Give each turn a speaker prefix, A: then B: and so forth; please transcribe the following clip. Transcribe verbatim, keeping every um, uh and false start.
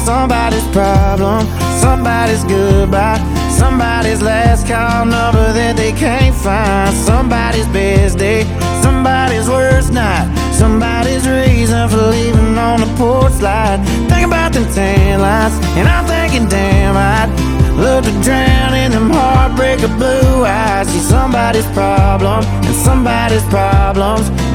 A: somebody's problem, somebody's goodbye, somebody's last call number that they can't find, somebody's best day, somebody's worst night, somebody's reason for leaving on the porch slide. Think about them tan lines, and I'm thinking, damn, I'd love to drown in them heartbreaker blue eyes. See somebody's problem and somebody's problems